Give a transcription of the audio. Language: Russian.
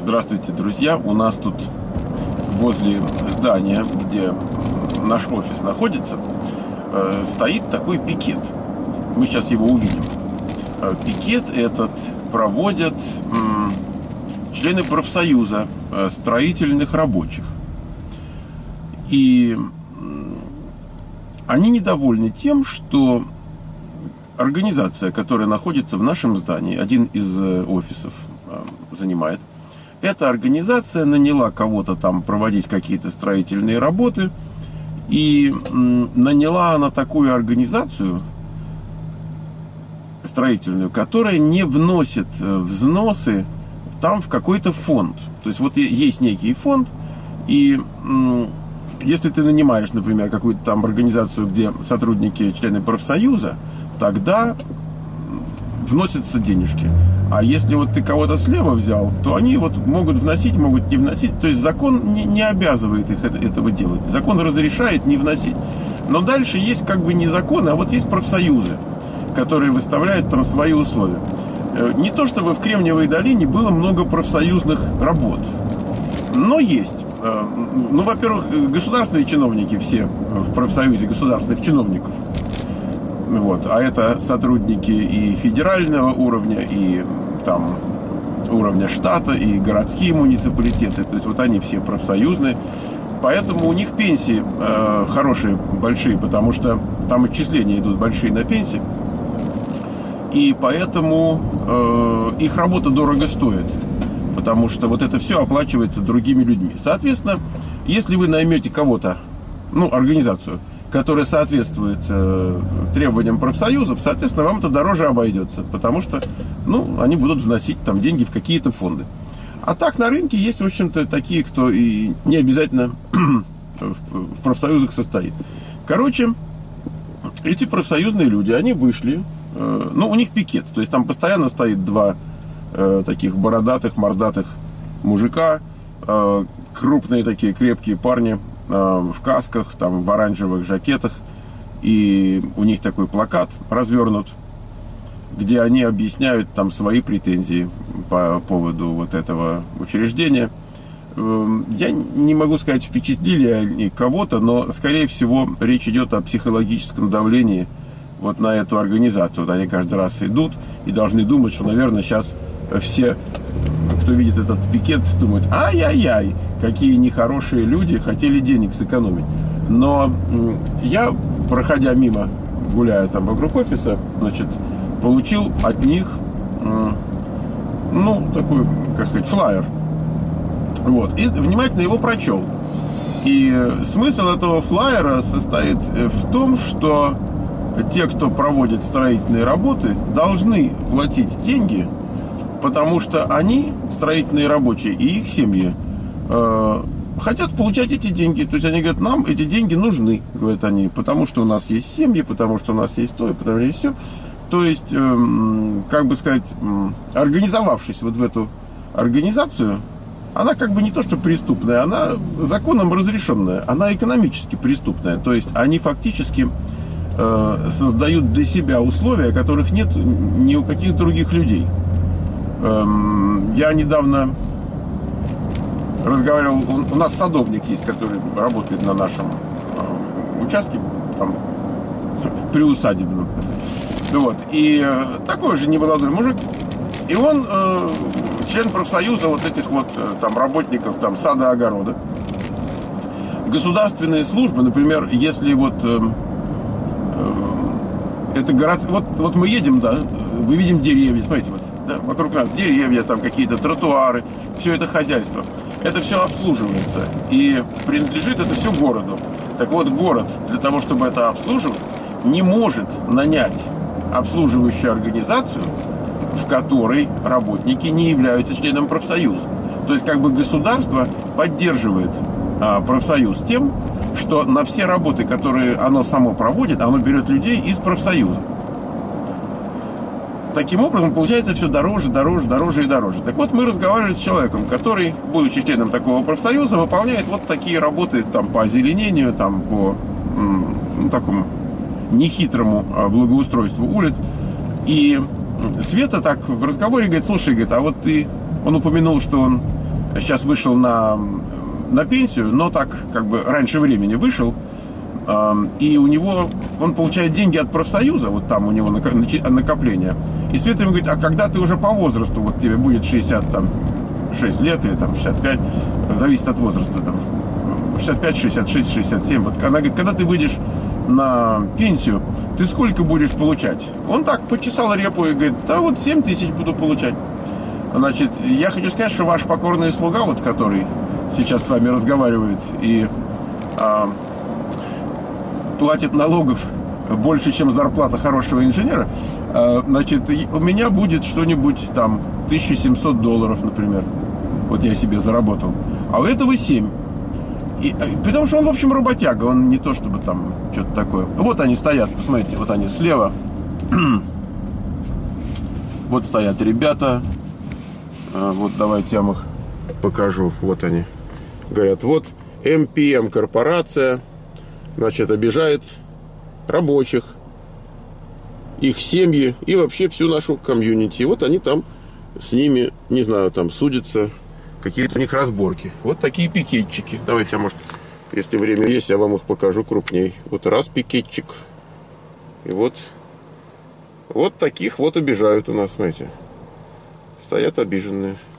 Здравствуйте, друзья! У нас тут возле здания, где наш офис находится, стоит такой пикет. Мы сейчас его увидим. Пикет этот проводят члены профсоюза строительных рабочих. И они недовольны тем, что организация, которая находится в нашем здании, один из офисов занимает, эта организация наняла кого-то там проводить какие-то строительные работы, и наняла она такую организацию строительную, которая не вносит взносы там в какой-то фонд. То есть вот есть некий фонд, и если ты нанимаешь, например, какую-то там организацию, где сотрудники, члены профсоюза, тогда вносятся денежки. А если вот ты кого-то слева взял, то они вот могут вносить, могут не вносить. То есть закон не обязывает их этого делать. Закон разрешает не вносить. Но дальше есть как бы не законы, а вот есть профсоюзы, которые выставляют там свои условия. Не то чтобы в Кремниевой долине было много профсоюзных работ, но есть. Ну, во-первых, государственные чиновники все в профсоюзе государственных чиновников. Вот. А это сотрудники и федерального уровня, и там уровня штата, и городские муниципалитеты. То есть вот они все профсоюзные. Поэтому у них пенсии хорошие, большие, потому что там отчисления идут большие на пенсии. И поэтому их работа дорого стоит. Потому что вот это все оплачивается другими людьми. Соответственно, если вы наймете кого-то, организацию, которая соответствует требованиям профсоюзов, соответственно, вам это дороже обойдется, потому что, они будут вносить там деньги в какие-то фонды. А так на рынке есть, в общем-то, такие, кто и не обязательно в профсоюзах состоит. Короче, эти профсоюзные люди, они вышли, у них пикет, то есть там постоянно стоит два таких бородатых, мордатых мужика, крупные такие крепкие парни, в касках, там, в оранжевых жакетах, и у них такой плакат развернут, где они объясняют там свои претензии по поводу вот этого учреждения. Я не могу сказать, впечатлили они кого-то, но, скорее всего, речь идет о психологическом давлении вот на эту организацию. Вот они каждый раз идут и должны думать, что, наверное, сейчас все, кто видит этот пикет, думают: ай-яй-яй, какие нехорошие люди, хотели денег сэкономить. Но я, проходя мимо, гуляя там вокруг офиса, получил от них, такой, флаер. Вот, и внимательно его прочел. И смысл этого флаера состоит в том, что те, кто проводит строительные работы, должны платить деньги, потому что они, строительные рабочие, и их семьи, хотят получать эти деньги. То есть они говорят: нам эти деньги нужны, говорят они, потому что у нас есть семьи, потому что у нас есть то, и потому что есть все. То есть, организовавшись вот в эту организацию, она не то что преступная, она законом разрешенная, она экономически преступная. То есть они фактически создают для себя условия, которых нет ни у каких других людей. Я недавно разговаривал, у нас садовник есть, который работает на нашем участке, там, приусадебном. Вот. И такой же немолодой мужик. И он член профсоюза вот этих вот там работников там сада, огорода. Государственные службы, например, если это город, вот мы едем, да, вы видим деревья, смотрите, да, вокруг нас деревья, там какие-то тротуары, все это хозяйство. Это все обслуживается и принадлежит это все городу. Так вот, город для того, чтобы это обслуживать, не может нанять обслуживающую организацию, в которой работники не являются членом профсоюза. То есть государство поддерживает профсоюз тем, что на все работы, которые оно само проводит, оно берет людей из профсоюза. Таким образом, получается все дороже и дороже. Так вот, мы разговаривали с человеком, который, будучи членом такого профсоюза, выполняет вот такие работы там, по озеленению, там, по такому нехитрому благоустройству улиц. И Света так в разговоре говорит: слушай, говорит, а вот ты, он упомянул, что он сейчас вышел на пенсию, но так как бы раньше времени вышел, и у него, он получает деньги от профсоюза, вот там у него накопление. И Света ему говорит, а когда ты уже по возрасту, вот тебе будет 66 лет или там 65, зависит от возраста, там 65, 66, 67. Вот она говорит, когда ты выйдешь на пенсию, ты сколько будешь получать? Он так почесал репу и говорит, да вот 7 тысяч буду получать. Значит, я хочу сказать, что ваш покорный слуга, вот который сейчас с вами разговаривает и платит налогов больше, чем зарплата хорошего инженера, значит, у меня будет что-нибудь там $1700, например. Вот я себе заработал. А у этого 7. Потому что он, в общем, работяга. Он не то, чтобы там что-то такое. Вот они стоят, посмотрите, вот они слева. Вот стоят ребята. Вот давайте я вам их покажу. Вот они. Говорят, вот MPM корпорация, значит, обижает рабочих, их семьи и вообще всю нашу комьюнити. И вот они там с ними, не знаю, там судятся, какие-то у них разборки. Вот такие пикетчики. Давайте, может, если время есть, я вам их покажу крупней. Вот раз пикетчик. И вот таких вот обижают у нас, знаете. Стоят обиженные.